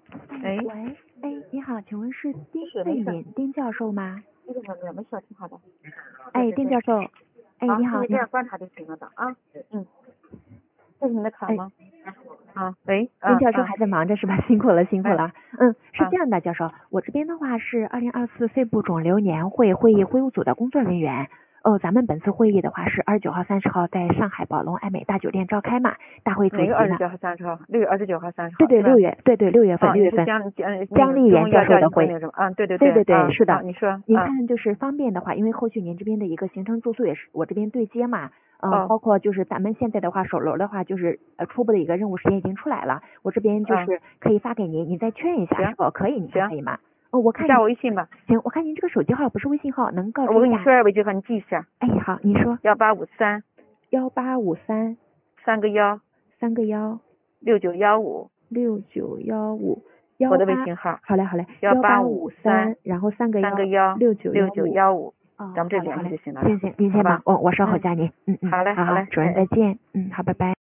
哎， 喂，你好，请问是丁是没事， 丁教授吗？ 没事没事，挺好的。 丁教授， 好， 你好， 你这样观察就行了的啊。这是你的卡吗？喂， 丁教授还在忙着是吧？辛苦了，辛苦了。是这样的，教授，我这边的话是2024肺部肿瘤年会会议会务组的工作人员。咱们本次会议的话是29号、30号在上海宝龙爱美大酒店召开嘛，大会主席哪个呢 29号、30号？6月29号、30号。 对，6月份，6月份。姜丽妍教授的会。 对， 是的。 你说。 您看就是方便的话，因为后续您这边的一个行程住宿也是我这边对接嘛。包括就是咱们现在的话，手楼的话就是初步的一个任务时间已经出来了，我这边就是可以发给您，您再确认一下是否可以，您看可以吗？我看加我微信吧。 行，我看您这个手机号不是微信号，能告知一下？ 我跟你说一下微信号，你记一下。 好，你说。 1853 3个1 6915 6915。 我的微信号。 好嘞，1853，然后3个1 6915。咱们这好嘞， 联系就行了。 行，您先忙，我稍后加您。 好嘞， 主任再见。好，拜拜。